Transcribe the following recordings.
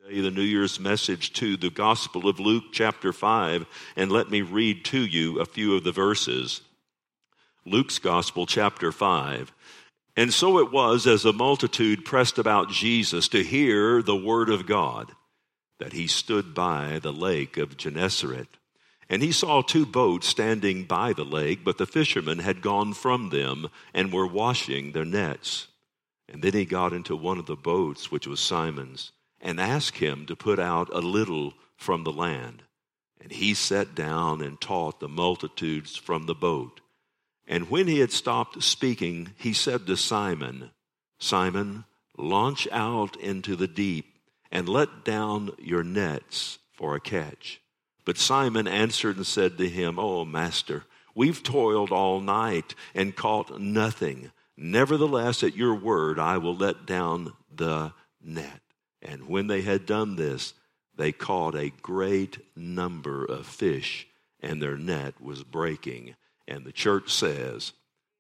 The New Year's message to the Gospel of Luke chapter 5, and let me read to you a few of the verses. Luke's Gospel chapter 5. And so it was, as the multitude pressed about Jesus to hear the word of God, that he stood by the lake of Gennesaret. And he saw two boats standing by the lake, but the fishermen had gone from them and were washing their nets. And then he got into one of the boats, which was Simon's, and asked him to put out a little from the land. And he sat down and taught the multitudes from the boat. And when he had stopped speaking, he said to Simon, Simon, launch out into the deep and let down your nets for a catch. But Simon answered and said to him, Oh, Master, we've toiled all night and caught nothing. Nevertheless, at your word, I will let down the net. And when they had done this, they caught a great number of fish, and their net was breaking. And the church says,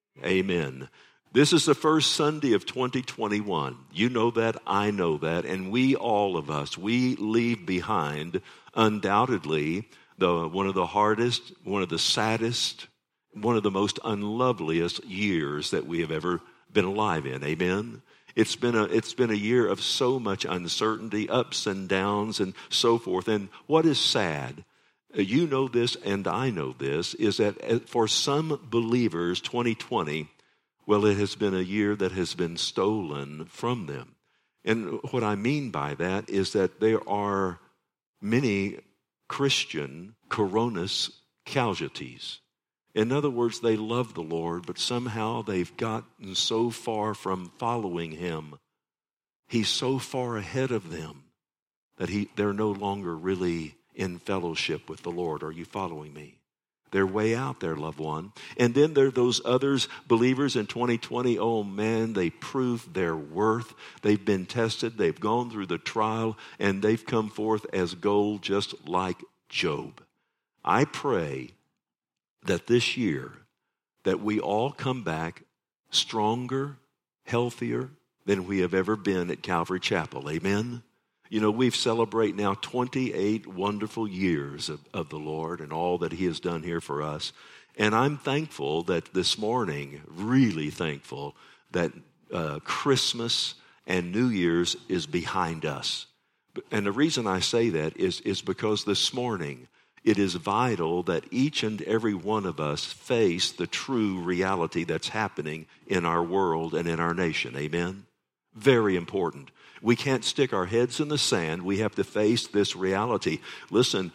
Amen. This is the first Sunday of 2021. You know that, I know that, and we, all of us, we leave behind undoubtedly one of the hardest, one of the saddest, one of the most unloveliest years that we have ever been alive in. Amen. It's been a year of so much uncertainty, ups and downs, and so forth. And what is sad, you know this and I know this, is that for some believers, 2020, well, it has been a year that has been stolen from them. And what I mean by that is that there are many Christian coronas casualties. In other words, they love the Lord, but somehow they've gotten so far from following him. He's so far ahead of them that they're no longer really in fellowship with the Lord. Are you following me? They're way out there, loved one. And then there are those others, believers in 2020, oh man, they proved their worth. They've been tested, they've gone through the trial, and they've come forth as gold just like Job. I pray that this year, that we all come back stronger, healthier than we have ever been at Calvary Chapel. Amen? You know, we've celebrated now 28 wonderful years of the Lord and all that he has done here for us. And I'm thankful that this morning, really thankful, that Christmas and New Year's is behind us. And the reason I say that is because this morning, it is vital that each and every one of us face the true reality that's happening in our world and in our nation. Amen? Very important. We can't stick our heads in the sand. We have to face this reality. Listen,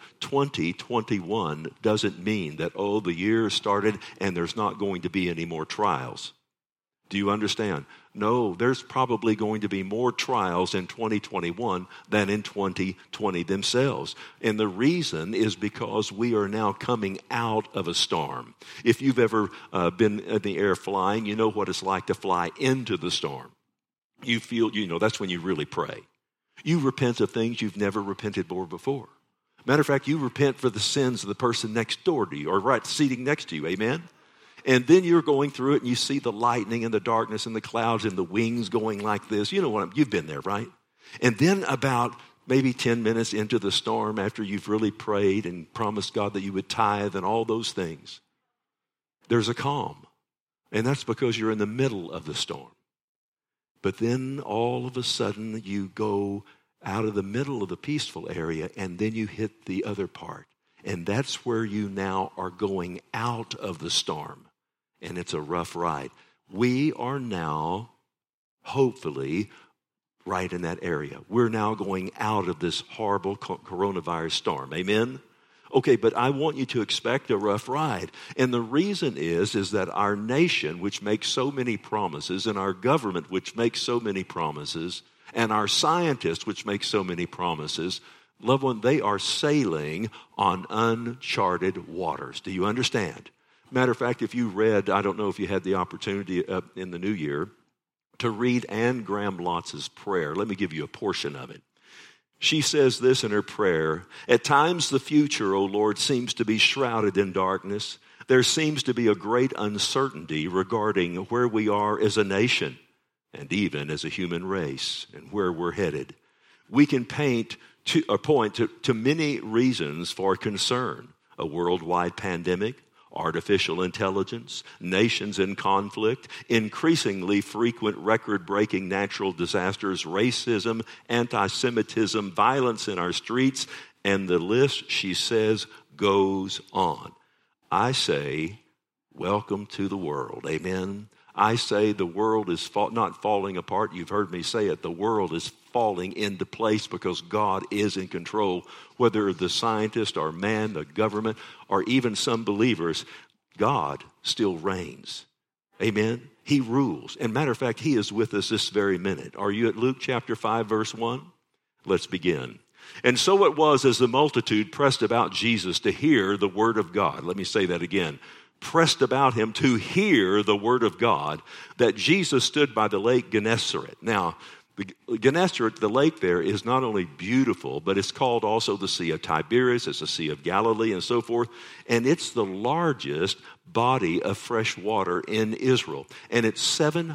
2021 doesn't mean that, the year started and there's not going to be any more trials. Do you understand? No, there's probably going to be more trials in 2021 than in 2020 themselves. And the reason is because we are now coming out of a storm. If you've ever been in the air flying, you know what it's like to fly into the storm. You feel, that's when you really pray. You repent of things you've never repented for before. Matter of fact, you repent for the sins of the person next door to you or right sitting next to you. Amen? And then you're going through it and you see the lightning and the darkness and the clouds and the wings going like this. You know you've been there, right? And then about maybe 10 minutes into the storm, after you've really prayed and promised God that you would tithe and all those things, there's a calm. And that's because you're in the middle of the storm. But then all of a sudden you go out of the middle of the peaceful area and then you hit the other part. And that's where you now are going out of the storm. And it's a rough ride. We are now, hopefully, right in that area. We're now going out of this horrible coronavirus storm. Amen? Okay, but I want you to expect a rough ride. And the reason is that our nation, which makes so many promises, and our government, which makes so many promises, and our scientists, which make so many promises, loved one, they are sailing on uncharted waters. Do you understand? Matter of fact, if you read, I don't know if you had the opportunity in the new year to read Anne Graham Lotz' prayer. Let me give you a portion of it. She says this in her prayer: at times the future, O Lord, seems to be shrouded in darkness. There seems to be a great uncertainty regarding where we are as a nation and even as a human race and where we're headed. we can point to many reasons for concern. A worldwide pandemic, artificial intelligence, nations in conflict, increasingly frequent record-breaking natural disasters, racism, anti-Semitism, violence in our streets, and the list, she says, goes on. I say, welcome to the world. Amen. I say the world is not falling apart. You've heard me say it. The world is falling into place because God is in control. Whether the scientist or man, the government, or even some believers, God still reigns. Amen. He rules. And matter of fact, he is with us this very minute. Are you at Luke chapter 5, verse 1? Let's begin. And so it was as the multitude pressed about Jesus to hear the word of God. Let me say that again. Pressed about him to hear the word of God, that Jesus stood by the lake Gennesaret. Now, Gennesaret, the lake there, is not only beautiful, but it's called also the Sea of Tiberias. It's the Sea of Galilee and so forth. And it's the largest body of fresh water in Israel. And it's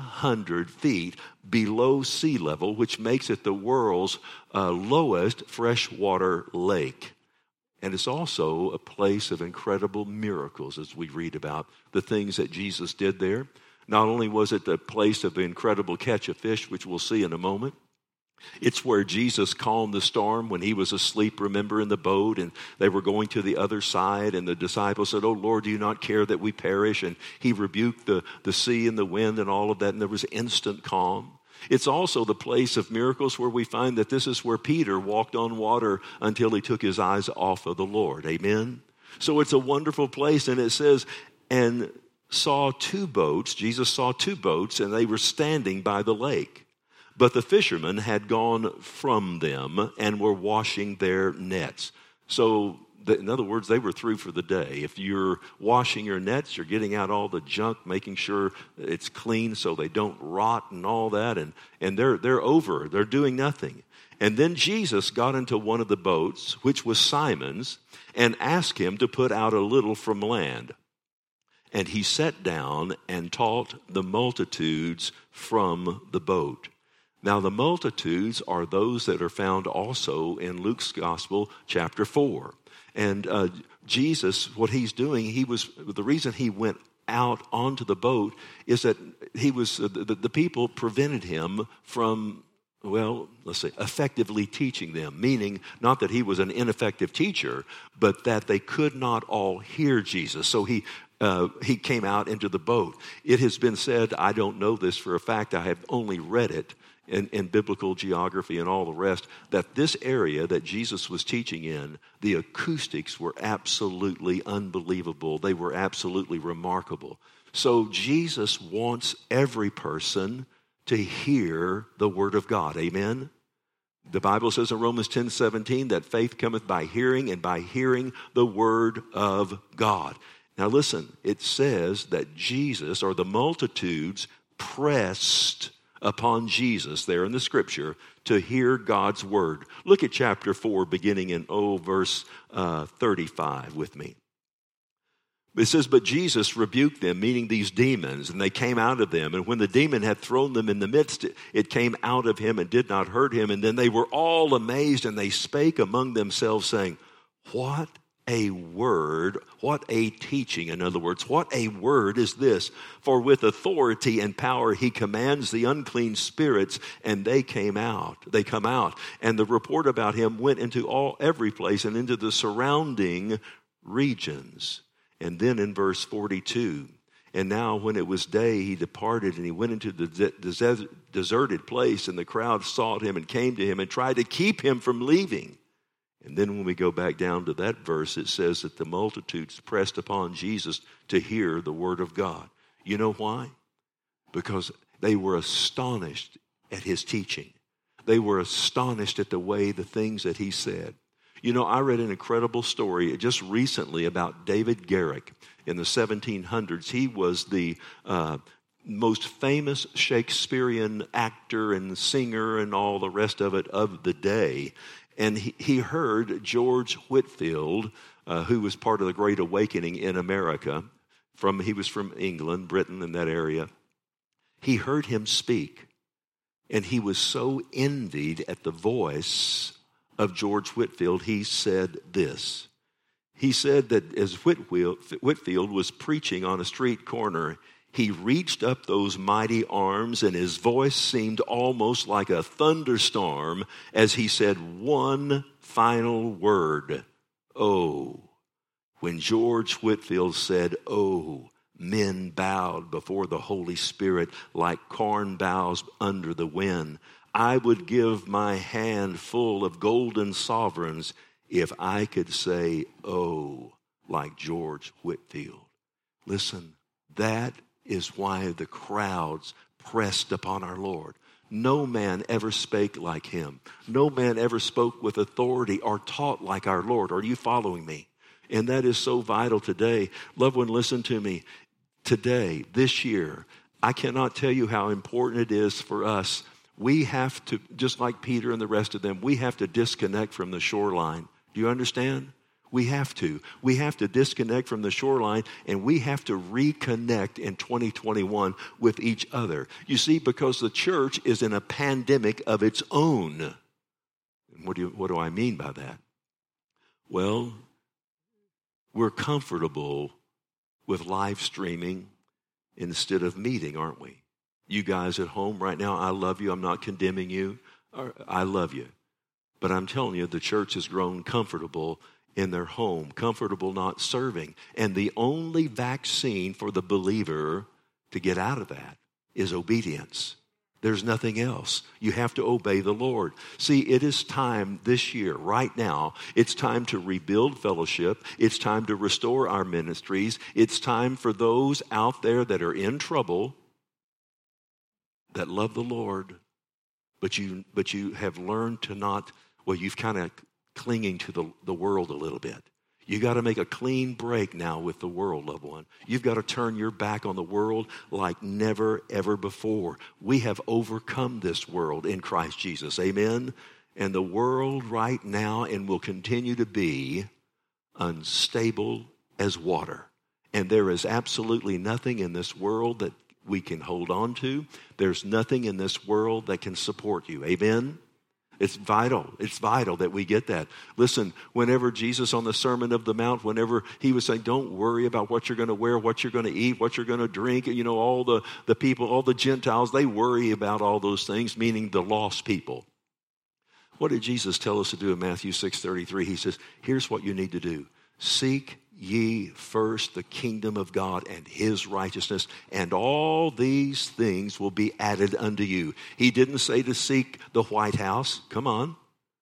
700 feet below sea level, which makes it the world's lowest freshwater lake. And it's also a place of incredible miracles as we read about the things that Jesus did there. Not only was it the place of the incredible catch of fish, which we'll see in a moment, it's where Jesus calmed the storm when he was asleep, remember, in the boat, and they were going to the other side, and the disciples said, "Oh, Lord, do you not care that we perish?" And he rebuked the sea and the wind and all of that, and there was instant calm. It's also the place of miracles where we find that this is where Peter walked on water until he took his eyes off of the Lord. Amen? So it's a wonderful place, and it says, and saw two boats. Jesus saw two boats, and they were standing by the lake. But the fishermen had gone from them and were washing their nets. So, in other words, they were through for the day. If you're washing your nets, you're getting out all the junk, making sure it's clean so they don't rot and all that. And they're over. They're doing nothing. And then Jesus got into one of the boats, which was Simon's, and asked him to put out a little from land. And he sat down and taught the multitudes from the boat. Now, the multitudes are those that are found also in Luke's Gospel, chapter 4. And Jesus, what he's doing, the reason he went out onto the boat is that the people prevented him from, effectively teaching them, meaning not that he was an ineffective teacher, but that they could not all hear Jesus. So he came out into the boat. It has been said, I don't know this for a fact, I have only read it in biblical geography and all the rest, that this area that Jesus was teaching in, the acoustics were absolutely unbelievable. They were absolutely remarkable. So Jesus wants every person to hear the word of God. Amen? The Bible says in Romans 10:17 that faith cometh by hearing, and by hearing the word of God. Now listen, it says that Jesus, or the multitudes, pressed upon Jesus there in the scripture to hear God's word. Look at chapter 4 beginning in verse 35 with me. It says, but Jesus rebuked them, meaning these demons, and they came out of them. And when the demon had thrown them in the midst, it came out of him and did not hurt him. And then they were all amazed, and they spake among themselves, saying, what a word, what a teaching. In other words, what a word is this? For with authority and power he commands the unclean spirits, and they come out. And the report about him went into every place and into the surrounding regions. And then in verse 42, and now when it was day, he departed and he went into the deserted place, and the crowd sought him and came to him and tried to keep him from leaving. And then when we go back down to that verse, it says that the multitudes pressed upon Jesus to hear the word of God. You know why? Because they were astonished at his teaching. They were astonished at the things that he said. You know, I read an incredible story just recently about David Garrick in the 1700s. He was the most famous Shakespearean actor and singer and all the rest of it of the day. And he heard George Whitefield, who was part of the Great Awakening in America. He was from England, Britain, in that area. He heard him speak. And he was so envied at the voice of George Whitefield, he said this. He said that as Whitefield was preaching on a street corner, he reached up those mighty arms and his voice seemed almost like a thunderstorm as he said one final word, "Oh." When George Whitefield said, "Oh," men bowed before the Holy Spirit like corn bows under the wind. I would give my hand full of golden sovereigns if I could say, "Oh," like George Whitefield. Listen, that is why the crowds pressed upon our Lord. No man ever spake like him. No man ever spoke with authority or taught like our Lord. Are you following me? And that is so vital today. Loved one, listen to me. Today, this year, I cannot tell you how important it is for us. We have to, just like Peter and the rest of them, we have to disconnect from the shoreline. Do you understand? We have to. We have to disconnect from the shoreline, and we have to reconnect in 2021 with each other. You see, because the church is in a pandemic of its own. What do I mean by that? Well, we're comfortable with live streaming instead of meeting, aren't we? You guys at home right now, I love you. I'm not condemning you. I love you. But I'm telling you, the church has grown comfortable in their home, comfortable not serving. And the only vaccine for the believer to get out of that is obedience. There's nothing else. You have to obey the Lord. See, it is time this year, right now, it's time to rebuild fellowship. It's time to restore our ministries. It's time for those out there that are in trouble, that love the Lord, but you have learned to not, well, you've kind of clinging to the world a little bit. You got to make a clean break now with the world, loved one. You've got to turn your back on the world like never, ever before. We have overcome this world in Christ Jesus. Amen? And the world right now and will continue to be unstable as water. And there is absolutely nothing in this world that we can hold on to. There's nothing in this world that can support you. Amen? It's vital. It's vital that we get that. Listen, whenever Jesus on the Sermon of the Mount, whenever he was saying, don't worry about what you're going to wear, what you're going to eat, what you're going to drink. You know, all the people, all the Gentiles, they worry about all those things, meaning the lost people. What did Jesus tell us to do in Matthew 6:33? He says, here's what you need to do. Seek ye first the kingdom of God and his righteousness, and all these things will be added unto you. He didn't say to seek the White House. Come on.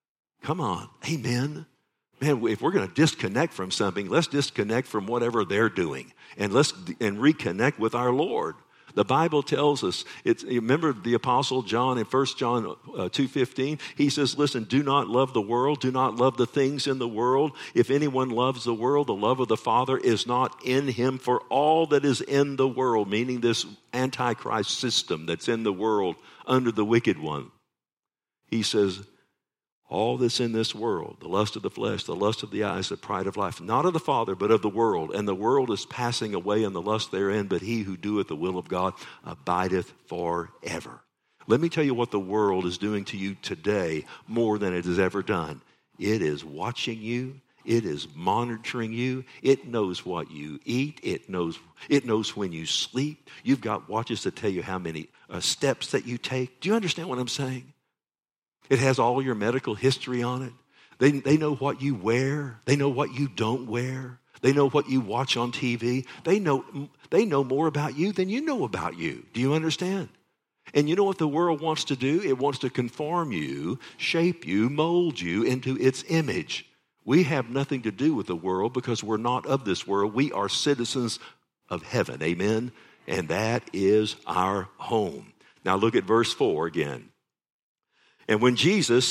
Amen. Man, if we're going to disconnect from something, let's disconnect from whatever they're doing and reconnect with our Lord. The Bible tells us, remember the Apostle John in 1 John 2:15, he says, listen, do not love the world, do not love the things in the world. If anyone loves the world, the love of the Father is not in him. For all that is in the world, meaning this Antichrist system that's in the world under the wicked one, he says, all that's in this world, the lust of the flesh, the lust of the eyes, the pride of life, not of the Father, but of the world. And the world is passing away and the lust therein, but he who doeth the will of God abideth forever. Let me tell you what the world is doing to you today more than it has ever done. It is watching you. It is monitoring you. It knows what you eat. It knows when you sleep. You've got watches that tell you how many steps that you take. Do you understand what I'm saying? It has all your medical history on it. They know what you wear. They know what you don't wear. They know what you watch on TV. They know more about you than you know about you. Do you understand? And you know what the world wants to do? It wants to conform you, shape you, mold you into its image. We have nothing to do with the world because we're not of this world. We are citizens of heaven. Amen? And that is our home. Now look at verse 4 again. And when Jesus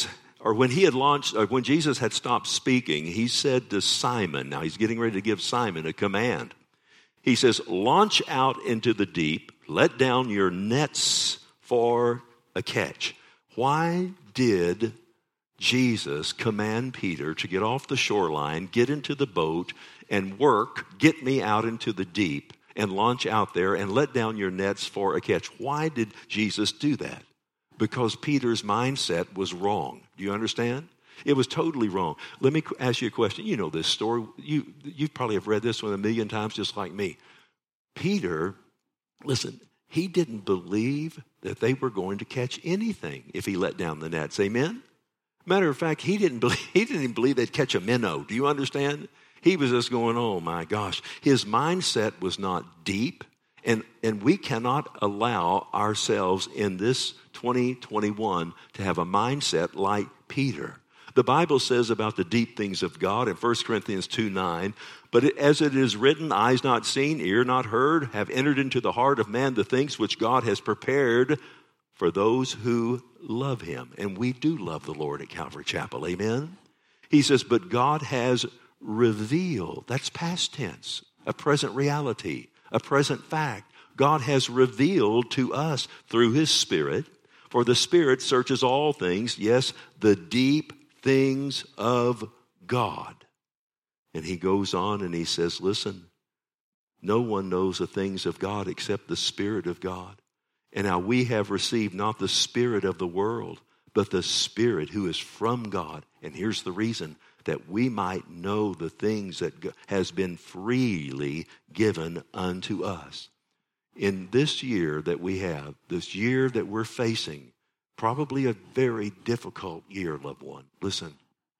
had stopped speaking, he said to Simon, now he's getting ready to give Simon a command. He says, launch out into the deep, let down your nets for a catch. Why did Jesus command Peter to get off the shoreline, get into the boat, and get me out into the deep, and launch out there and let down your nets for a catch? Why did Jesus do that? because Peter's mindset was wrong. Do you understand? It was totally wrong. Let me ask you a question. You know this story. You probably have read this one a million times just like me. Peter, listen, he didn't believe that they were going to catch anything if he let down the nets. Amen? Matter of fact, he didn't even believe they'd catch a minnow. Do you understand? He was just going, oh my gosh. His mindset was not deep. And we cannot allow ourselves in this 2021 to have a mindset like Peter. The Bible says about the deep things of God in 1 Corinthians 2:9, but as it is written, eyes not seen, ear not heard, have entered into the heart of man the things which God has prepared for those who love him. And we do love the Lord at Calvary Chapel. Amen? He says, but God has revealed, that's past tense, a present reality, a present fact. God has revealed to us through his Spirit, for the Spirit searches all things, yes, the deep things of God. And he goes on and he says, listen, no one knows the things of God except the Spirit of God. And now we have received not the spirit of the world, but the Spirit who is from God. And here's the reason, that we might know the things that has been freely given unto us. In this year that we have, this year that we're facing, probably a very difficult year, loved one. Listen,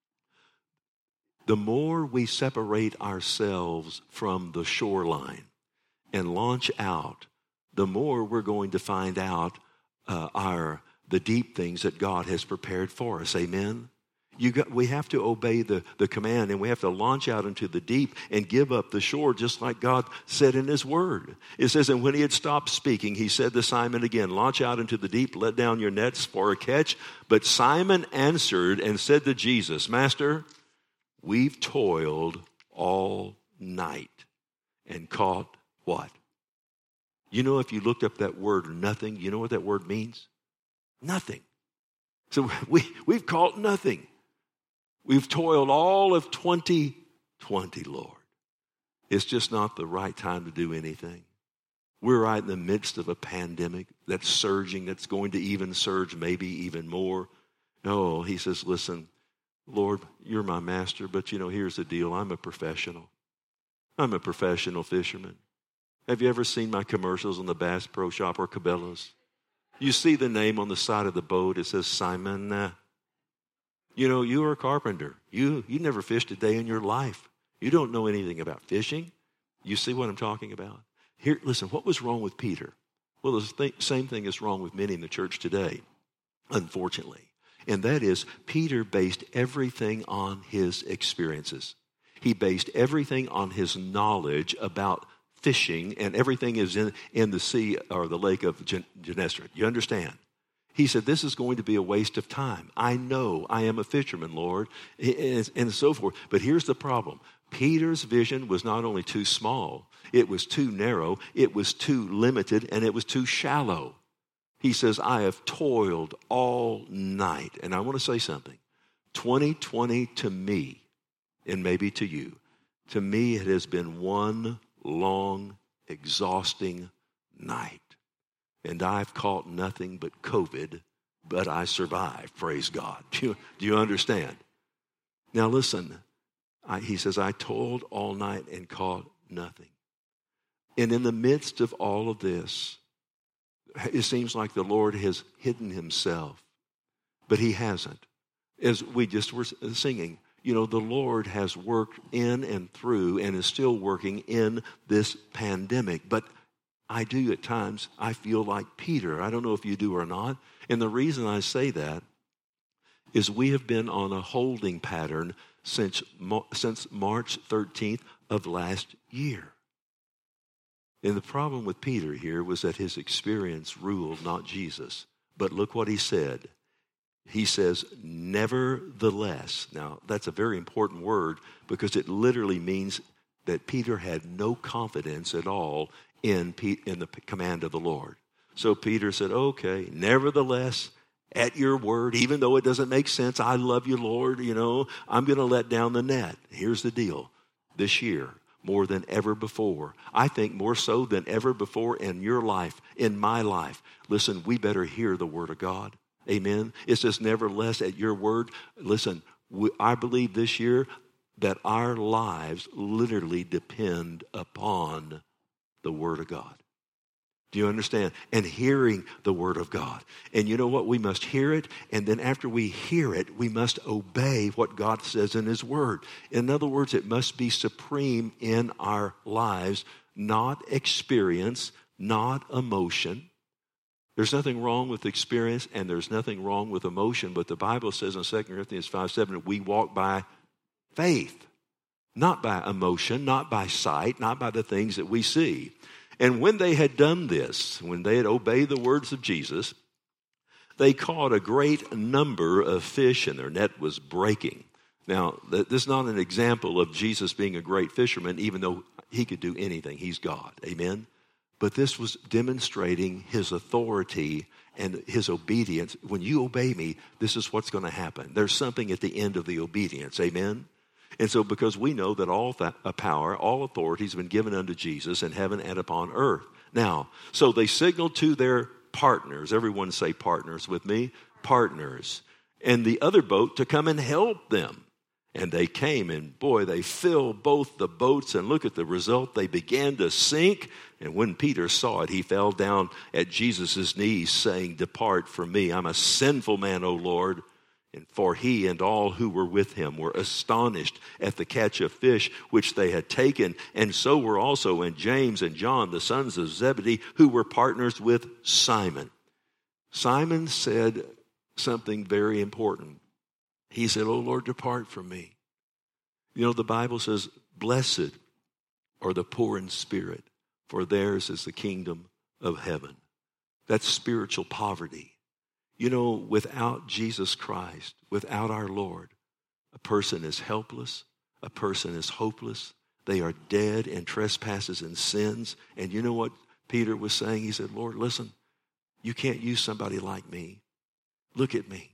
the more we separate ourselves from the shoreline and launch out, the more we're going to find out the deep things that God has prepared for us. Amen? We have to obey the command, and we have to launch out into the deep and give up the shore, just like God said in his word. It says, and when he had stopped speaking, he said to Simon again, launch out into the deep, let down your nets for a catch. But Simon answered and said to Jesus, Master, we've toiled all night and caught what? You know, if you looked up that word nothing, you know what that word means? Nothing. So we've caught nothing. We've toiled all of 2020, Lord. It's just not the right time to do anything. We're right in the midst of a pandemic that's surging, that's going to even surge, maybe even more. No, he says, listen, Lord, you're my master, but here's the deal. I'm a professional. I'm a professional fisherman. Have you ever seen my commercials on the Bass Pro Shop or Cabela's? You see the name on the side of the boat. It says Simon. You are a carpenter. You never fished a day in your life. You don't know anything about fishing. You see what I'm talking about? Here, listen, what was wrong with Peter? Well, the same thing is wrong with many in the church today, unfortunately. And that is, Peter based everything on his experiences. He based everything on his knowledge about fishing, and everything is in the sea or the lake of Gennesaret. You understand? He said, this is going to be a waste of time. I know I am a fisherman, Lord, and so forth. But here's the problem. Peter's vision was not only too small, it was too narrow, it was too limited, and it was too shallow. He says, I have toiled all night. And I want to say something. 2020 to me, and maybe to you, to me it has been one long, exhausting night. And I've caught nothing but COVID, but I survived, praise God. Do you understand? Now listen, he says, I toiled all night and caught nothing. And in the midst of all of this, it seems like the Lord has hidden himself, but he hasn't. As we just were singing, the Lord has worked in and through and is still working in this pandemic. But I do at times, I feel like Peter. I don't know if you do or not. And the reason I say that is we have been on a holding pattern since March 13th of last year. And the problem with Peter here was that his experience ruled, not Jesus. But look what he said. He says, nevertheless. Now, that's a very important word because it literally means that Peter had no confidence at all in the command of the Lord. So Peter said, okay, nevertheless, at your word, even though it doesn't make sense, I love you, Lord, I'm going to let down the net. Here's the deal. This year, more than ever before, I think more so than ever before in your life, in my life, listen, we better hear the word of God. Amen. It says, nevertheless, at your word. Listen, I believe this year that our lives literally depend upon the word of God. Do you understand? And hearing the word of God. And you know what? We must hear it. And then after we hear it, we must obey what God says in his word. In other words, it must be supreme in our lives, not experience, not emotion. There's nothing wrong with experience and there's nothing wrong with emotion. But the Bible says in 2 Corinthians 5:7, we walk by faith, not by emotion, not by sight, not by the things that we see. And when they had done this, when they had obeyed the words of Jesus, they caught a great number of fish and their net was breaking. Now, this is not an example of Jesus being a great fisherman, even though he could do anything. He's God. Amen? But this was demonstrating his authority and his obedience. When you obey me, this is what's going to happen. There's something at the end of the obedience. Amen? And so because we know that all power, all authority has been given unto Jesus in heaven and upon earth. Now, so they signaled to their partners. Everyone say partners with me. Partners. And the other boat to come and help them. And they came and boy, they filled both the boats and look at the result. They began to sink. And when Peter saw it, he fell down at Jesus' knees saying, depart from me. I'm a sinful man, O Lord. And for he and all who were with him were astonished at the catch of fish which they had taken. And so were also in James and John, the sons of Zebedee, who were partners with Simon. Simon said something very important. He said, "O Lord, depart from me." You know, the Bible says, blessed are the poor in spirit, for theirs is the kingdom of heaven. That's spiritual poverty. You know, without Jesus Christ, without our Lord, a person is helpless, a person is hopeless. They are dead in trespasses and sins. And you know what Peter was saying? He said, Lord, listen, you can't use somebody like me. Look at me.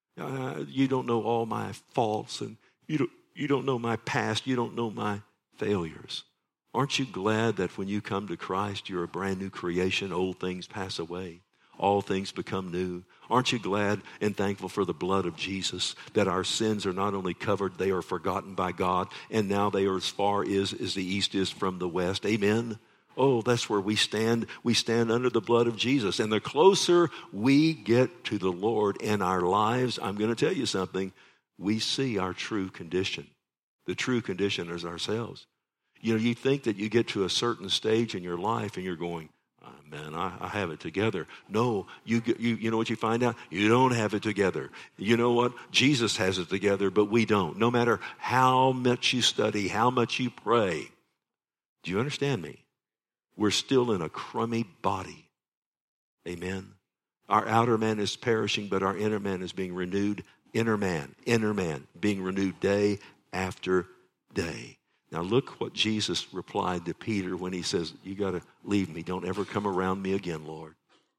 You don't know all my faults, and you don't know my past. You don't know my failures. Aren't you glad that when you come to Christ, you're a brand new creation? Old things pass away. All things become new. Aren't you glad and thankful for the blood of Jesus, that our sins are not only covered, they are forgotten by God, and now they are as far as the east is from the west. Amen? Oh, that's where we stand. We stand under the blood of Jesus. And the closer we get to the Lord in our lives, I'm going to tell you something, we see our true condition. The true condition is ourselves. You know, you think that you get to a certain stage in your life and you're going, oh, man, I have it together. No, you know what you find out? You don't have it together. You know what? Jesus has it together, but we don't. No matter how much you study, how much you pray. Do you understand me? We're still in a crummy body. Amen. Our outer man is perishing, but our inner man is being renewed. Inner man, being renewed day after day. Now look what Jesus replied to Peter when he says, you got to leave me. Don't ever come around me again, Lord.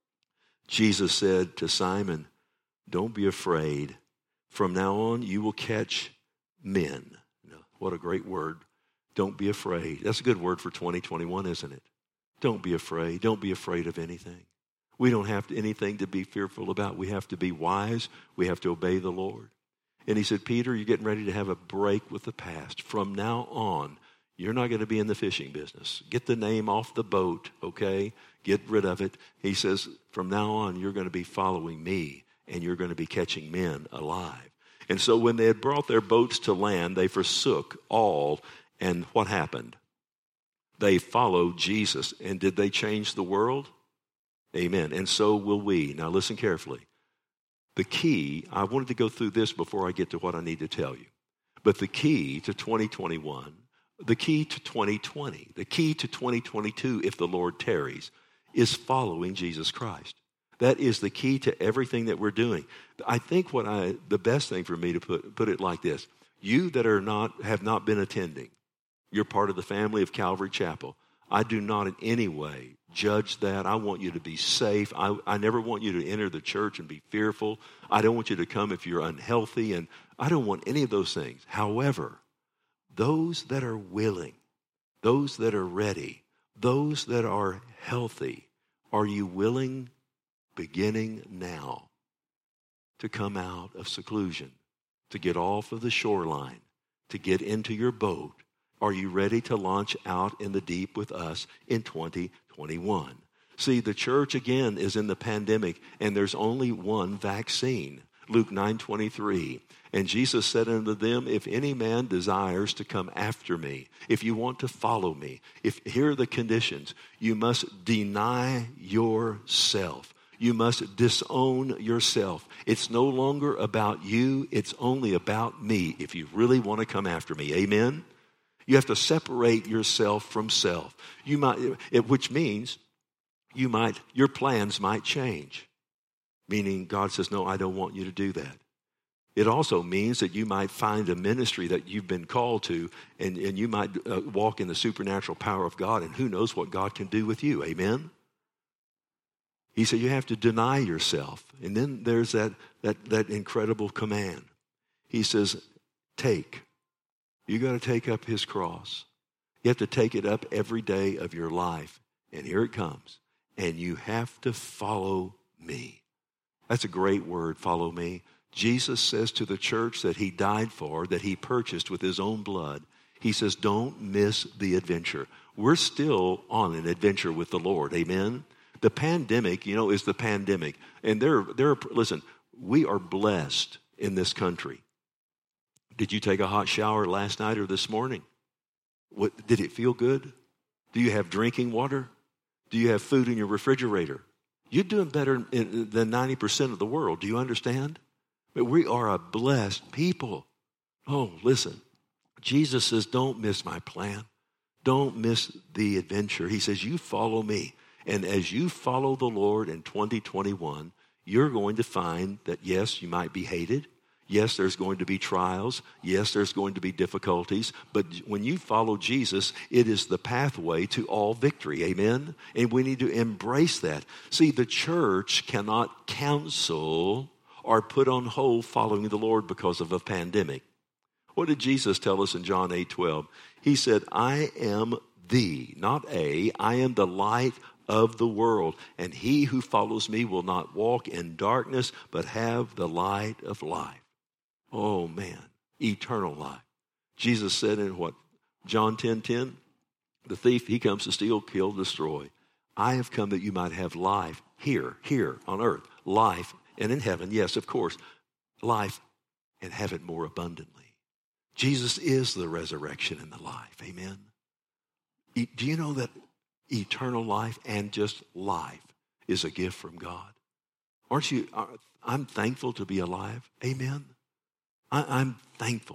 Jesus said to Simon, don't be afraid. From now on, you will catch men. What a great word. Don't be afraid. That's a good word for 2021, isn't it? Don't be afraid. Don't be afraid of anything. We don't have anything to be fearful about. We have to be wise. We have to obey the Lord. And he said, Peter, you're getting ready to have a break with the past. From now on, you're not going to be in the fishing business. Get the name off the boat, okay? Get rid of it. He says, from now on, you're going to be following me, and you're going to be catching men alive. And so when they had brought their boats to land, they forsook all. And what happened? They followed Jesus. And did they change the world? Amen. And so will we. Now listen carefully. The key, I wanted to go through this before I get to what I need to tell you. But the key to 2021, the key to 2020, the key to 2022, if the Lord tarries, is following Jesus Christ. That is the key to everything that we're doing. I think the best thing for me to put it like this. You that have not been attending, you're part of the family of Calvary Chapel. I do not in any way judge that. I want you to be safe. I never want you to enter the church and be fearful. I don't want you to come if you're unhealthy, and I don't want any of those things. However, those that are willing, those that are ready, those that are healthy, are you willing beginning now to come out of seclusion, to get off of the shoreline, to get into your boat? Are you ready to launch out in the deep with us in 2021? See, the church again is in the pandemic, and there's only one vaccine. Luke 9:23. And Jesus said unto them, if any man desires to come after me, if you want to follow me, here are the conditions. You must deny yourself. You must disown yourself. It's no longer about you. It's only about me if you really want to come after me. Amen? You have to separate yourself from self. Which means your plans might change. Meaning God says, no, I don't want you to do that. It also means that you might find a ministry that you've been called to, and you might walk in the supernatural power of God, and who knows what God can do with you. Amen? He said you have to deny yourself. And then there's that incredible command. He says, take. You got to take up his cross. You have to take it up every day of your life. And here it comes. And you have to follow me. That's a great word, follow me. Jesus says to the church that he died for, that he purchased with his own blood, he says, don't miss the adventure. We're still on an adventure with the Lord. Amen? The pandemic, is the pandemic. And listen, we are blessed in this country. Did you take a hot shower last night or this morning? Did it feel good? Do you have drinking water? Do you have food in your refrigerator? You're doing better than 90% of the world. Do you understand? But we are a blessed people. Oh, listen. Jesus says, don't miss my plan. Don't miss the adventure. He says, you follow me. And as you follow the Lord in 2021, you're going to find that, yes, you might be hated. Yes, there's going to be trials. Yes, there's going to be difficulties. But when you follow Jesus, it is the pathway to all victory. Amen? And we need to embrace that. See, the church cannot counsel or put on hold following the Lord because of a pandemic. What did Jesus tell us in John 8:12? He said, I am I am the light of the world, and he who follows me will not walk in darkness, but have the light of life. Oh man, eternal life. Jesus said in John 10:10, the thief, he comes to steal, kill, destroy. I have come that you might have life here on earth, life, and in heaven, yes, of course, life and have it more abundantly. Jesus is the resurrection and the life. Amen. Do you know that eternal life and just life is a gift from God? Aren't you? I'm thankful to be alive. Amen. I'm thankful.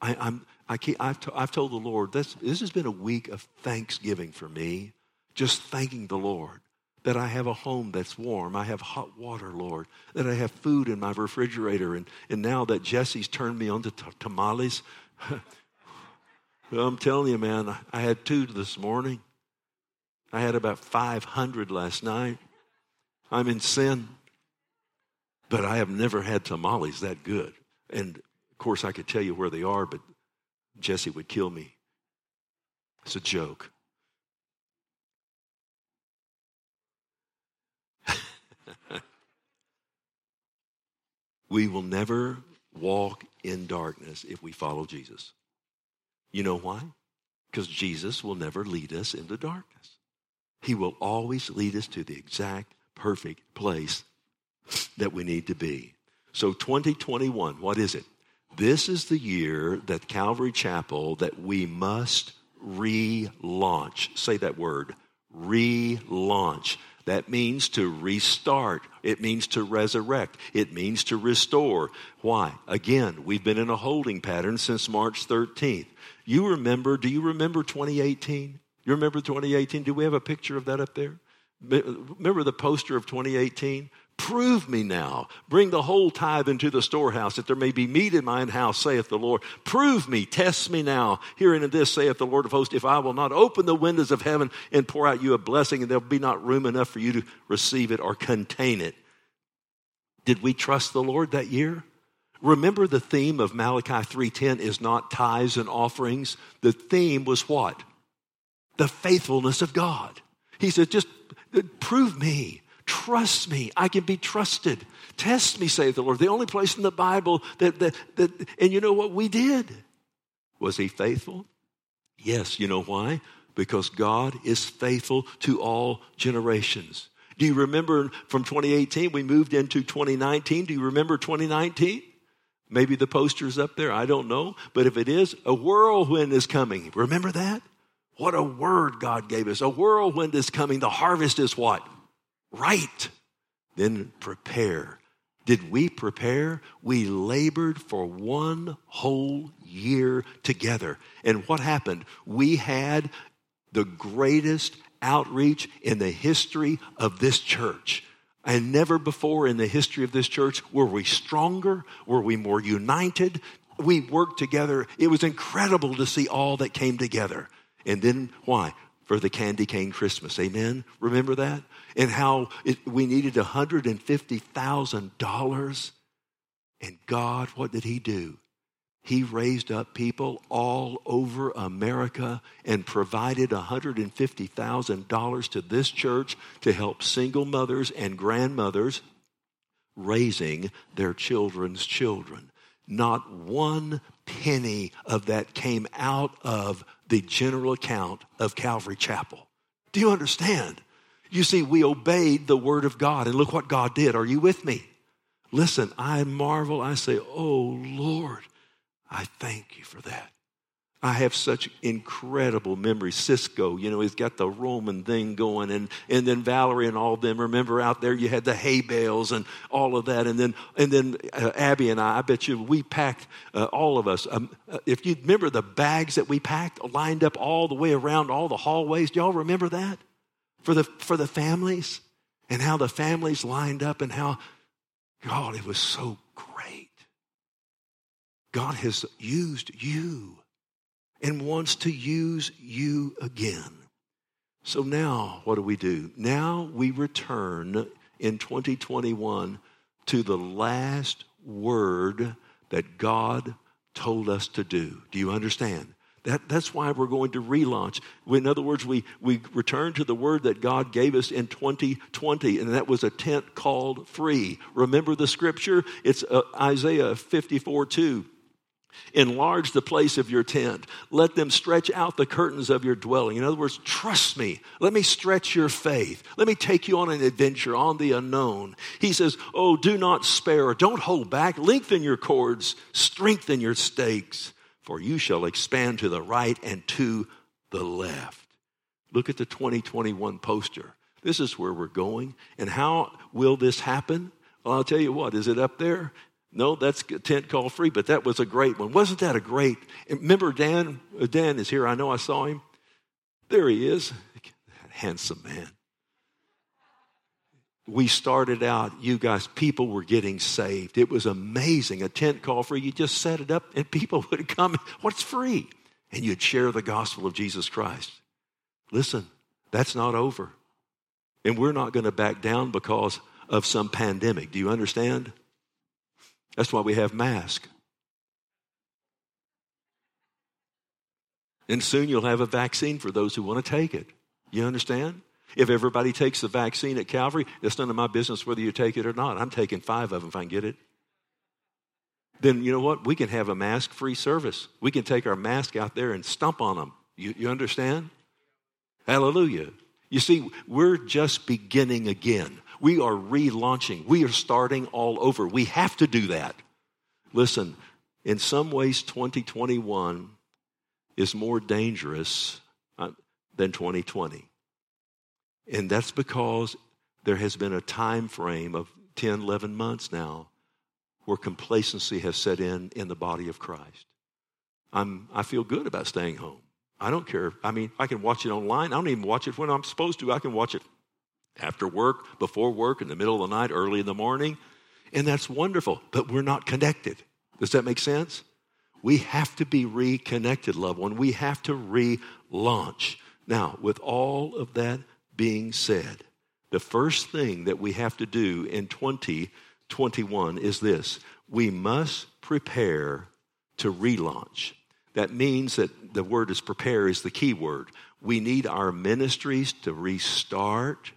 I've told the Lord, this has been a week of thanksgiving for me, just thanking the Lord that I have a home that's warm. I have hot water, Lord, that I have food in my refrigerator. And now that Jesse's turned me on to tamales, well, I'm telling you, man, I had 2 this morning. I had about 500 last night. I'm in sin, but I have never had tamales that good. And of course, I could tell you where they are, but Jesse would kill me. It's a joke. We will never walk in darkness if we follow Jesus. You know why? Because Jesus will never lead us into darkness. He will always lead us to the exact perfect place that we need to be. So 2021, what is it? This is the year that Calvary Chapel, that we must relaunch. Say that word, relaunch. That means to restart. It means to resurrect. It means to restore. Why? Again, we've been in a holding pattern since March 13th. Do you remember 2018? You remember 2018? Do we have a picture of that up there? Remember the poster of 2018? Prove me now. Bring the whole tithe into the storehouse, that there may be meat in mine house, saith the Lord. Prove me, test me now. Herein in this, saith the Lord of hosts, if I will not open the windows of heaven and pour out you a blessing, and there'll be not room enough for you to receive it or contain it. Did we trust the Lord that year? Remember, the theme of Malachi 3:10 is not tithes and offerings. The theme was what? The faithfulness of God. He said, just prove me. trust me. I can be trusted. Test me, saith the Lord. The only place in the Bible that and you know what we did? Was he faithful? Yes. You know why? Because God is faithful to all generations. Do you remember from 2018, we moved into 2019? Do you remember 2019? Maybe the poster's up there. I don't know. But if it is, a whirlwind is coming. Remember that? What a word God gave us. A whirlwind is coming. The harvest is what? Right. Then prepare. Did we prepare? We labored for 1 whole year together. And what happened? We had the greatest outreach in the history of this church. And never before in the history of this church were we stronger, were we more united. We worked together. It was incredible to see all that came together. And then why? For the candy cane Christmas. Amen? Remember that? And how we needed $150,000. And God, what did he do? He raised up people all over America and provided $150,000 to this church to help single mothers and grandmothers raising their children's children. Not one penny of that came out of the general account of Calvary Chapel. Do you understand? You see, we obeyed the word of God, and look what God did. Are you with me? Listen, I marvel. I say, oh, Lord, I thank you for that. I have such incredible memories. Cisco, he's got the Roman thing going. And then Valerie and all of them. Remember out there you had the hay bales and all of that. And then Abby and I bet you we packed, all of us. If you remember the bags that we packed lined up all the way around all the hallways. Do y'all remember that? For the families? And how the families lined up and how, God, it was so great. God has used you and wants to use you again. So now, what do? Now we return in 2021 to the last word that God told us to do. Do you understand? That's why we're going to relaunch. In other words, we return to the word that God gave us in 2020, and that was a tent called free. Remember the scripture? It's Isaiah 54:2. Enlarge the place of your tent. Let them stretch out the curtains of your dwelling. In other words, trust me. Let me stretch your faith. Let me take you on an adventure, on the unknown. He says, oh, do not spare. Don't hold back. Lengthen your cords. Strengthen your stakes. For you shall expand to the right and to the left. Look at the 2021 poster. This is where we're going. And how will this happen? Well, I'll tell you what. Is it up there? No, that's a tent called free, but that was a great one. Wasn't that a great? Remember Dan? Dan is here. I know I saw him. There he is. That handsome man. We started out, you guys, people were getting saved. It was amazing. A tent called free. You just set it up and people would come. What's free? And you'd share the gospel of Jesus Christ. Listen, that's not over. And we're not going to back down because of some pandemic. Do you understand? That's why we have masks. And soon you'll have a vaccine for those who want to take it. You understand? If everybody takes the vaccine at Calvary, it's none of my business whether you take it or not. I'm taking 5 of them if I can get it. Then you know what? We can have a mask-free service. We can take our mask out there and stomp on them. You understand? Hallelujah. You see, we're just beginning again. We are relaunching. We are starting all over. We have to do that. Listen, in some ways, 2021 is more dangerous than 2020. And that's because there has been a time frame of 10, 11 months now where complacency has set in the body of Christ. I feel good about staying home. I don't care. I mean, I can watch it online. I don't even watch it when I'm supposed to. I can watch it after work, before work, in the middle of the night, early in the morning. And that's wonderful, but we're not connected. Does that make sense? We have to be reconnected, loved one. We have to relaunch. Now, with all of that being said, the first thing that we have to do in 2021 is this. We must prepare to relaunch. That means that the word is prepare is the key word. We need our ministries to restart,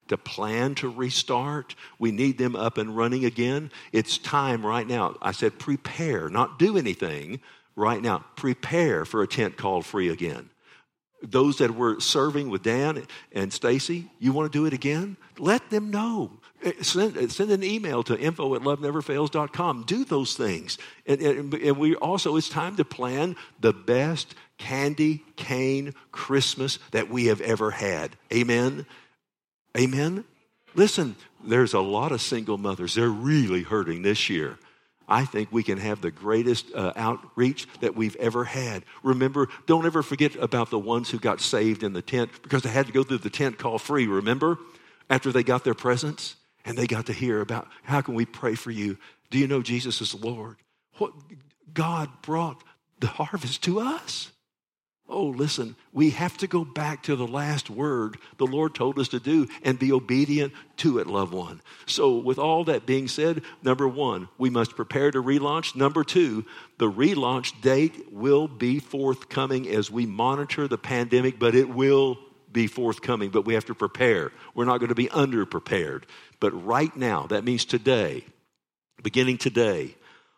to plan to restart. We need them up and running again. It's time right now. I said prepare, not do anything right now. Prepare for a tent called Free again. Those that were serving with Dan and Stacy, you want to do it again? Let them know. Send an email to info@loveneverfails.com. Do those things. And we also, it's time to plan the best candy cane Christmas that we have ever had. Amen? Amen? Listen, there's a lot of single mothers. They're really hurting this year. I think we can have the greatest outreach that we've ever had. Remember, don't ever forget about the ones who got saved in the tent because they had to go through the tent called Free, remember? After they got their presents and they got to hear about how can we pray for you? Do you know Jesus is Lord? What God brought the harvest to us. Oh, listen, we have to go back to the last word the Lord told us to do and be obedient to it, loved one. So with all that being said, number one, we must prepare to relaunch. Number two, the relaunch date will be forthcoming as we monitor the pandemic, but it will be forthcoming, but we have to prepare. We're not going to be underprepared. But right now, that means today, beginning today,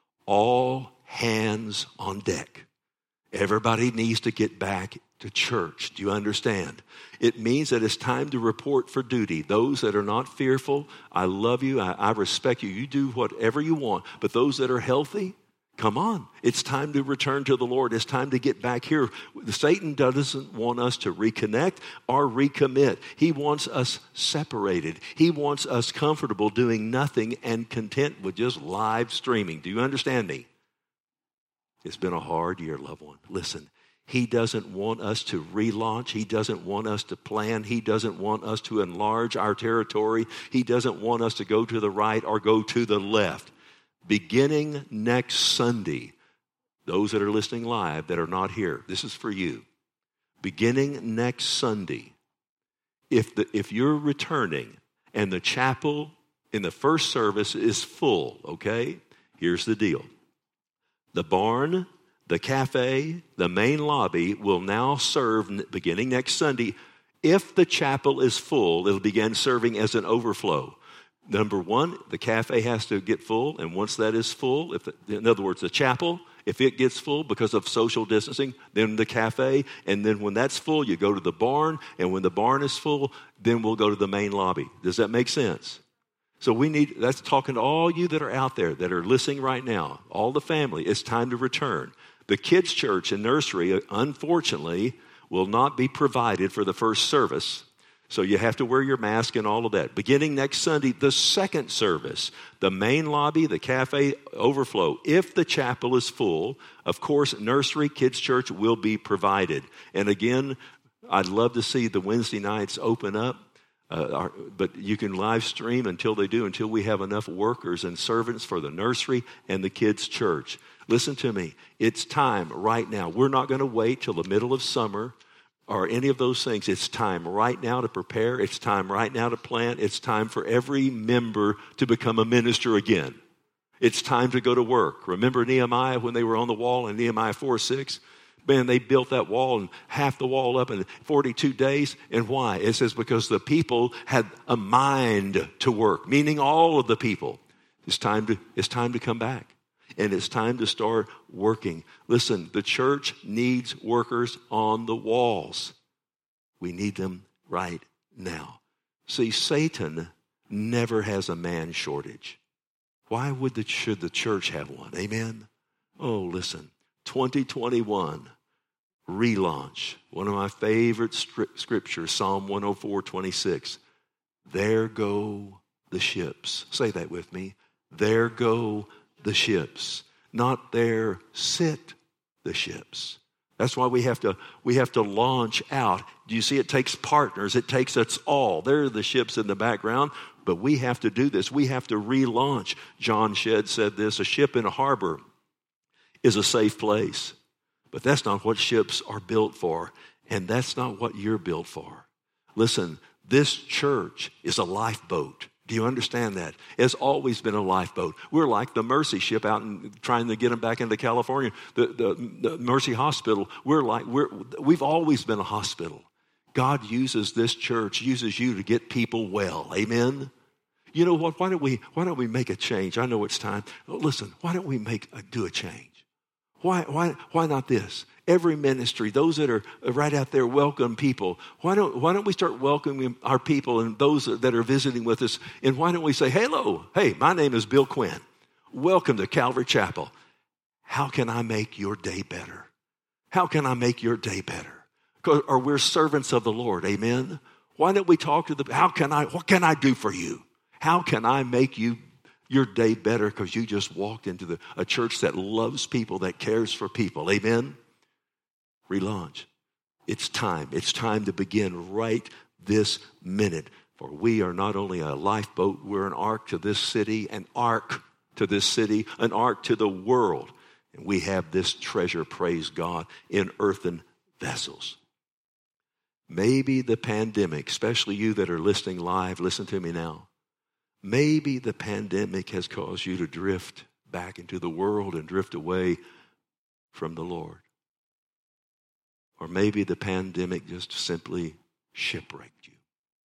all hands on deck. Everybody needs to get back to church. Do you understand? It means that it's time to report for duty. Those that are not fearful, I love you. I respect you. You do whatever you want. But those that are healthy, come on. It's time to return to the Lord. It's time to get back here. Satan doesn't want us to reconnect or recommit. He wants us separated. He wants us comfortable doing nothing and content with just live streaming. Do you understand me? It's been a hard year, loved one. Listen, he doesn't want us to relaunch. He doesn't want us to plan. He doesn't want us to enlarge our territory. He doesn't want us to go to the right or go to the left. Beginning next Sunday, those that are listening live that are not here, this is for you. Beginning next Sunday, if you're returning and the chapel in the first service is full, okay, here's the deal. The barn, the cafe, the main lobby will now serve beginning next Sunday. If the chapel is full, it'll begin serving as an overflow. Number one, the cafe has to get full, and once that is full, in other words, the chapel, if it gets full because of social distancing, then the cafe, and then when that's full, you go to the barn, and when the barn is full, then we'll go to the main lobby. Does that make sense? So that's talking to all you that are out there that are listening right now, all the family, it's time to return. The kids' church and nursery, unfortunately, will not be provided for the first service. So you have to wear your mask and all of that. Beginning next Sunday, the second service, the main lobby, the cafe, overflow. If the chapel is full, of course, nursery, kids' church will be provided. And again, I'd love to see the Wednesday nights open up. But you can live stream until we have enough workers and servants for the nursery and the kids' church. Listen to me. It's time right now. We're not going to wait till the middle of summer or any of those things. It's time right now to prepare. It's time right now to plan. It's time for every member to become a minister again. It's time to go to work. Remember Nehemiah when they were on the wall in Nehemiah 4:6? Man, they built that wall and half the wall up in 42 days. And why? It says because the people had a mind to work, meaning all of the people. It's time to come back. And it's time to start working. Listen, the church needs workers on the walls. We need them right now. See, Satan never has a man shortage. Why should the church have one? Amen? Oh, listen, 2021. Relaunch. One of my favorite scriptures, Psalm 104:26. There go the ships. Say that with me. There go the ships. Not there sit the ships. That's why we have to launch out. Do you see? It takes partners. It takes us all. There are the ships in the background, but we have to do this. We have to relaunch. John Shedd said this: a ship in a harbor is a safe place. But that's not what ships are built for, and that's not what you're built for. Listen, this church is a lifeboat. Do you understand that? It's always been a lifeboat. We're like the Mercy ship out and trying to get them back into California. The Mercy Hospital, we've always been a hospital. God uses this church, uses you to get people well. Amen? You know what? Why don't we make a change? I know it's time. Listen, why don't we do a change? Why not this? Every ministry, those that are right out there, welcome people. Why don't we start welcoming our people and those that are visiting with us? And why don't we say, hello, hey, my name is Bill Quinn. Welcome to Calvary Chapel. How can I make your day better? How can I make your day better? Or we're servants of the Lord, amen? Why don't we talk to what can I do for you? How can I make your day better because you just walked into a church that loves people, that cares for people, amen? Relaunch. It's time. It's time to begin right this minute. For we are not only a lifeboat, we're an ark to this city, an ark to the world. And we have this treasure, praise God, in earthen vessels. Maybe the pandemic, especially you that are listening live, listen to me now. Maybe the pandemic has caused you to drift back into the world and drift away from the Lord. Or maybe the pandemic just simply shipwrecked you.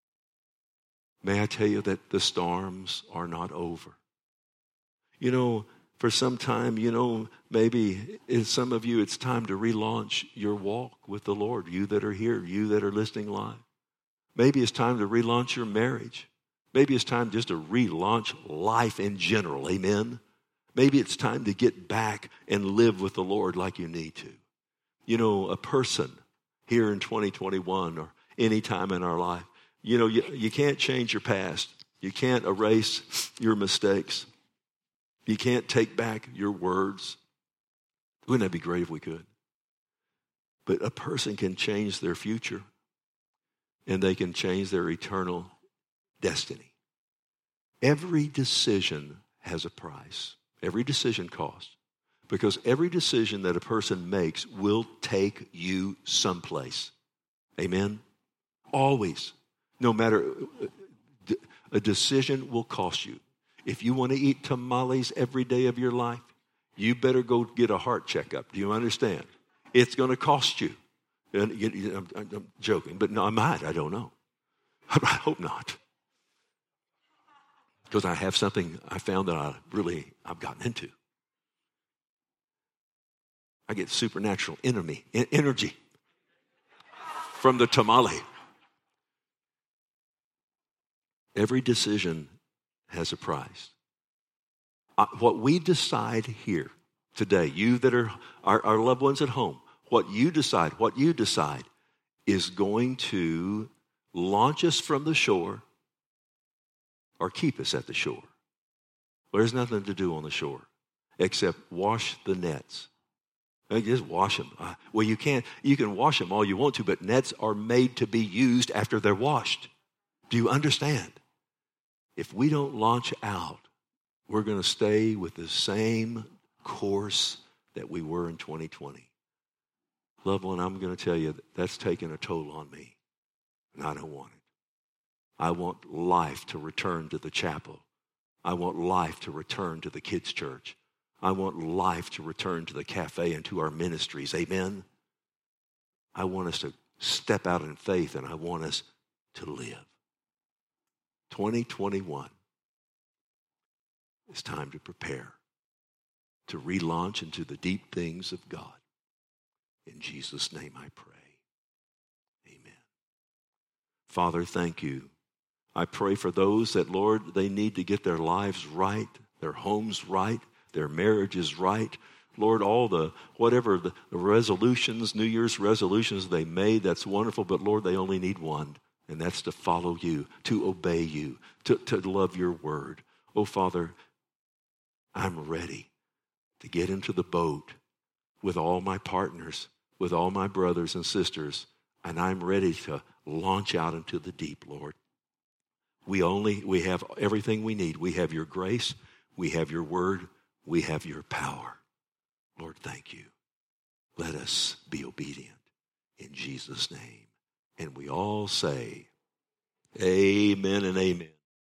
May I tell you that the storms are not over. You know, for some time, maybe in some of you, it's time to relaunch your walk with the Lord. You that are here, you that are listening live. Maybe it's time to relaunch your marriage. Maybe it's time just to relaunch life in general. Amen. Maybe it's time to get back and live with the Lord like you need to. You know, a person here in 2021 or any time in our life, you can't change your past. You can't erase your mistakes. You can't take back your words. Wouldn't that be great if we could? But a person can change their future, and they can change their eternal destiny. Every decision has a price. Every decision costs. Because every decision that a person makes will take you someplace. Amen? Always. No matter, a decision will cost you. If you want to eat tamales every day of your life, you better go get a heart checkup. Do you understand? It's going to cost you. I'm joking, but no, I might. I don't know. I hope not. Because I have something I found that I've gotten into. I get supernatural energy from the tamale. Every decision has a price. What we decide here today, you that are our loved ones at home, what you decide is going to launch us from the shore or keep us at the shore. Well, there's nothing to do on the shore except wash the nets. Just wash them. Well, you can wash them all you want to, but nets are made to be used after they're washed. Do you understand? If we don't launch out, we're going to stay with the same course that we were in 2020. Loved one, I'm going to tell you that's taken a toll on me, and I don't want it. I want life to return to the chapel. I want life to return to the kids' church. I want life to return to the cafe and to our ministries. Amen? I want us to step out in faith, and I want us to live. 2021, it's time to prepare to relaunch into the deep things of God. In Jesus' name I pray. Amen. Father, thank you. I pray for those that, Lord, they need to get their lives right, their homes right, their marriages right. Lord, all the resolutions, New Year's resolutions they made, that's wonderful, but Lord, they only need one. And that's to follow you, to obey you, to love your word. Oh, Father, I'm ready to get into the boat with all my partners, with all my brothers and sisters, and I'm ready to launch out into the deep, Lord. We have everything we need. We have your grace, we have your word, we have your power. Lord, thank you. Let us be obedient in Jesus' name. And we all say, amen and amen.